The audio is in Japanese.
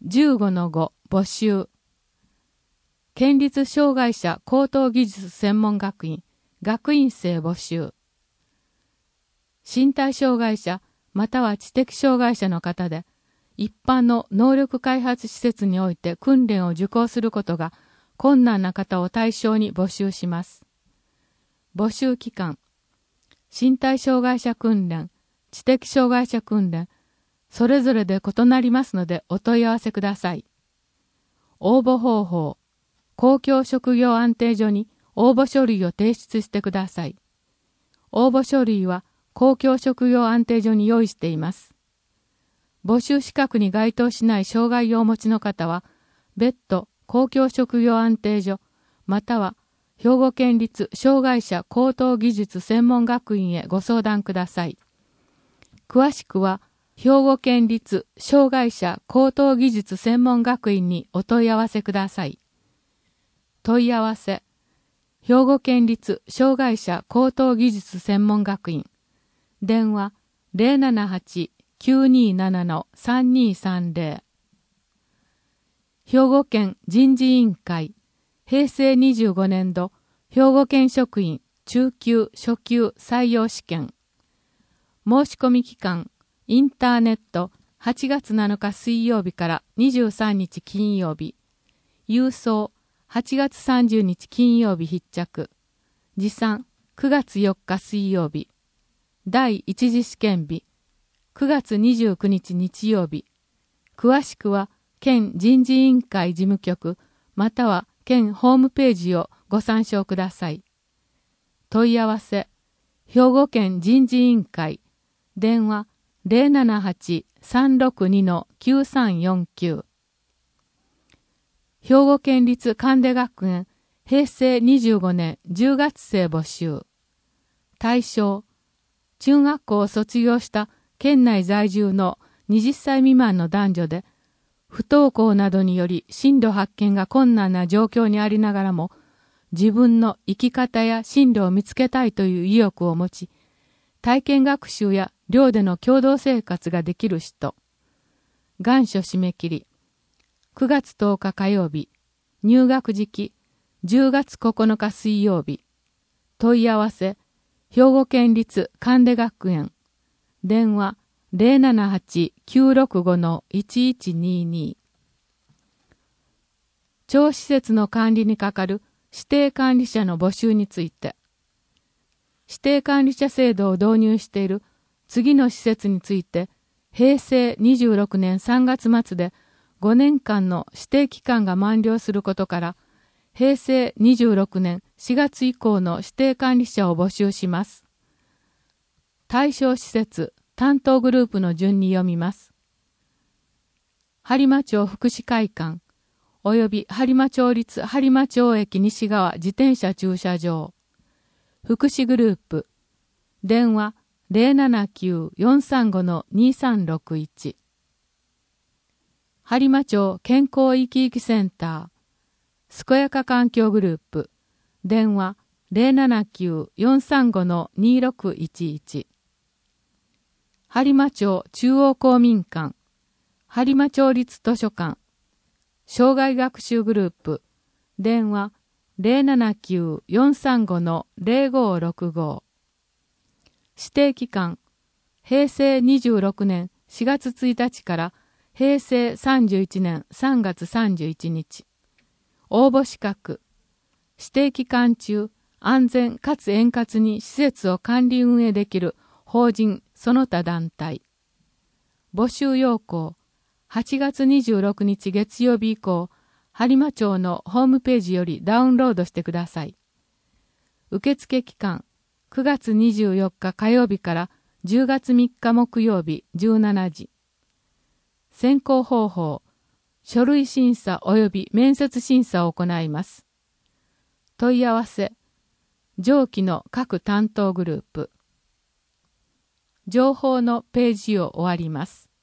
15-5募集。県立障害者高等技術専門学院学院生募集。身体障害者または知的障害者の方で、一般の能力開発施設において訓練を受講することが困難な方を対象に募集します。募集期間、身体障害者訓練、知的障害者訓練、それぞれで異なりますのでお問い合わせください。応募方法、公共職業安定所に応募書類を提出してください。応募書類は公共職業安定所に用意しています。募集資格に該当しない障害をお持ちの方は、別途公共職業安定所、または兵庫県立障害者高等技術専門学院へご相談ください。詳しくは、兵庫県立障害者高等技術専門学院にお問い合わせください。問い合わせ、兵庫県立障害者高等技術専門学院、電話078-927-3230。兵庫県人事委員会平成25年度兵庫県職員中級初級採用試験。申し込み期間、インターネット8月7日水曜日から23日金曜日。郵送8月30日金曜日必着。持参9月4日水曜日。第一次試験日9月29日日曜日。詳しくは県人事委員会事務局または県ホームページをご参照ください。問い合わせ、兵庫県人事委員会電話078-362-9349。兵庫県立神出学園平成25年10月生募集。対象、中学校を卒業した県内在住の20歳未満の男女で、不登校などにより進路発見が困難な状況にありながらも、自分の生き方や進路を見つけたいという意欲を持ち、体験学習や寮での共同生活ができる人。願書締め切り。9月10日火曜日。入学時期。10月9日水曜日。問い合わせ。兵庫県立神出学園。電話078-965-1122。町施設の管理に係る指定管理者の募集について。指定管理者制度を導入している次の施設について、平成26年3月末で5年間の指定期間が満了することから、平成26年4月以降の指定管理者を募集します。対象施設、担当グループの順に読みます。播磨町福祉会館、および播磨町立播磨町駅西側自転車駐車場。福祉グループ、電話079-435-2361。播磨町健康生き生きセンター、健やか環境グループ、電話079-435-2611。播磨町中央公民館、播磨町立図書館、障害学習グループ、電話079-435-0565。指定期間、平成26年4月1日から平成31年3月31日。応募資格、指定期間中、安全かつ円滑に施設を管理運営できる法人その他団体。募集要項、8月26日月曜日以降、播磨町のホームページよりダウンロードしてください。受付期間、9月24日火曜日から10月3日木曜日17時。選考方法、書類審査及び面接審査を行います。問い合わせ、上記の各担当グループ。情報のページを終わります。